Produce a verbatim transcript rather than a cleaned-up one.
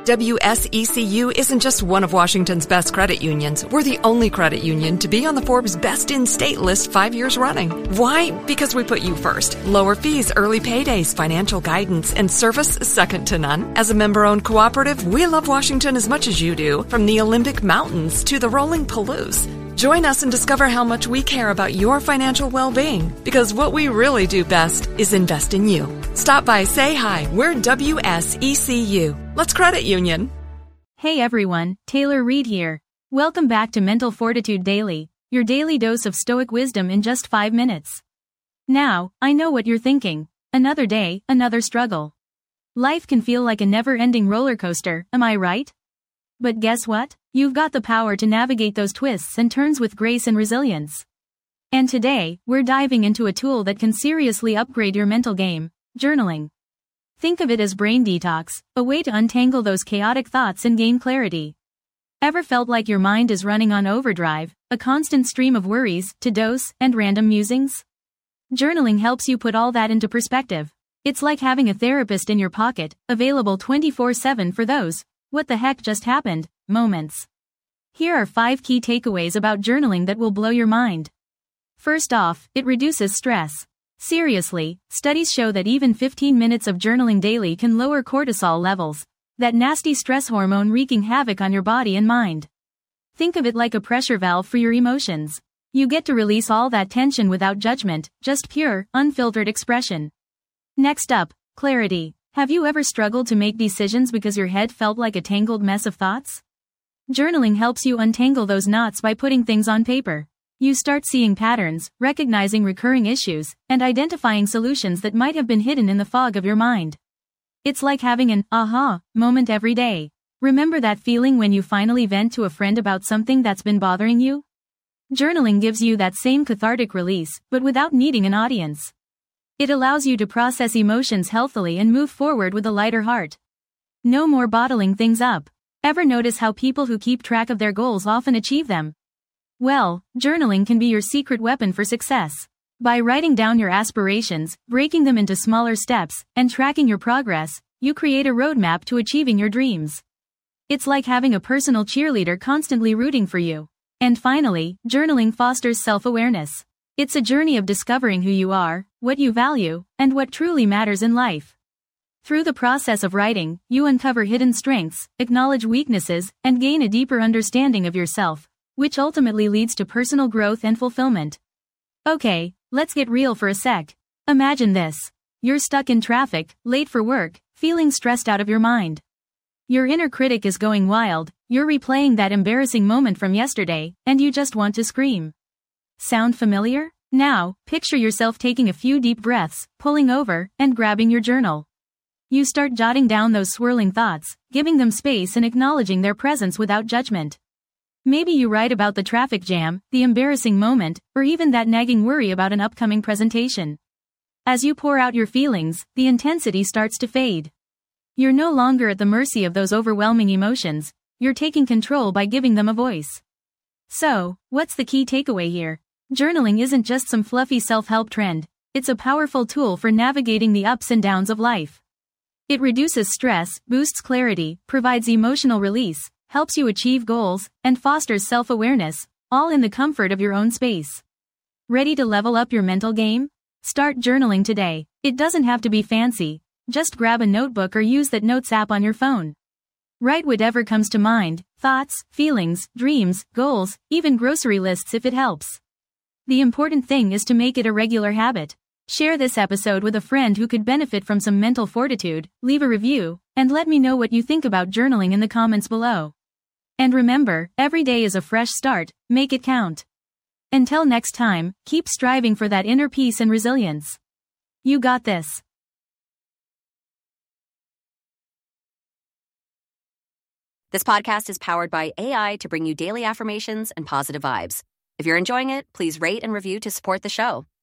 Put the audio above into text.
W S E C U isn't just one of Washington's best credit unions. We're the only credit union to be on the Forbes Best in State list five years running. Why? Because we put you first. Lower fees, early paydays, financial guidance, and service second to none. As a member-owned cooperative, we love Washington as much as you do, from the Olympic Mountains to the rolling Palouse. Join us and discover how much we care about your financial well-being, because what we really do best is invest in you. Stop by, say hi. We're W S E C U. Let's credit union. Hey everyone, Taylor Reed here. Welcome back to Mental Fortitude Daily, your daily dose of stoic wisdom in just five minutes. Now, I know what you're thinking. Another day, another struggle. Life can feel like a never-ending roller coaster, am I right? But guess what? You've got the power to navigate those twists and turns with grace and resilience. And today, we're diving into a tool that can seriously upgrade your mental game: journaling. Think of it as brain detox, a way to untangle those chaotic thoughts and gain clarity. Ever felt like your mind is running on overdrive, a constant stream of worries, to-dos, and random musings? Journaling helps you put all that into perspective. It's like having a therapist in your pocket, available twenty-four seven for those "what the heck just happened" moments. Here are five key takeaways about journaling that will blow your mind. First off, it reduces stress. Seriously, studies show that even fifteen minutes of journaling daily can lower cortisol levels, that nasty stress hormone wreaking havoc on your body and mind. Think of it like a pressure valve for your emotions. You get to release all that tension without judgment, just pure, unfiltered expression. Next up, clarity. Have you ever struggled to make decisions because your head felt like a tangled mess of thoughts? Journaling helps you untangle those knots by putting things on paper. You start seeing patterns, recognizing recurring issues, and identifying solutions that might have been hidden in the fog of your mind. It's like having an aha moment every day. Remember that feeling when you finally vent to a friend about something that's been bothering you? Journaling gives you that same cathartic release, but without needing an audience. It allows you to process emotions healthily and move forward with a lighter heart. No more bottling things up. Ever notice how people who keep track of their goals often achieve them? Well, journaling can be your secret weapon for success. By writing down your aspirations, breaking them into smaller steps, and tracking your progress, you create a roadmap to achieving your dreams. It's like having a personal cheerleader constantly rooting for you. And finally, journaling fosters self-awareness. It's a journey of discovering who you are, what you value, and what truly matters in life. Through the process of writing, you uncover hidden strengths, acknowledge weaknesses, and gain a deeper understanding of yourself, which ultimately leads to personal growth and fulfillment. Okay, let's get real for a sec. Imagine this. You're stuck in traffic, late for work, feeling stressed out of your mind. Your inner critic is going wild, you're replaying that embarrassing moment from yesterday, and you just want to scream. Sound familiar? Now, picture yourself taking a few deep breaths, pulling over, and grabbing your journal. You start jotting down those swirling thoughts, giving them space and acknowledging their presence without judgment. Maybe you write about the traffic jam, the embarrassing moment, or even that nagging worry about an upcoming presentation. As you pour out your feelings, the intensity starts to fade. You're no longer at the mercy of those overwhelming emotions, you're taking control by giving them a voice. So, what's the key takeaway here? Journaling isn't just some fluffy self-help trend, it's a powerful tool for navigating the ups and downs of life. It reduces stress, boosts clarity, provides emotional release, helps you achieve goals, and fosters self-awareness, all in the comfort of your own space. Ready to level up your mental game? Start journaling today. It doesn't have to be fancy. Just grab a notebook or use that notes app on your phone. Write whatever comes to mind, thoughts, feelings, dreams, goals, even grocery lists if it helps. The important thing is to make it a regular habit. Share this episode with a friend who could benefit from some mental fortitude, leave a review, and let me know what you think about journaling in the comments below. And remember, every day is a fresh start, make it count. Until next time, keep striving for that inner peace and resilience. You got this. This podcast is powered by A I to bring you daily affirmations and positive vibes. If you're enjoying it, please rate and review to support the show.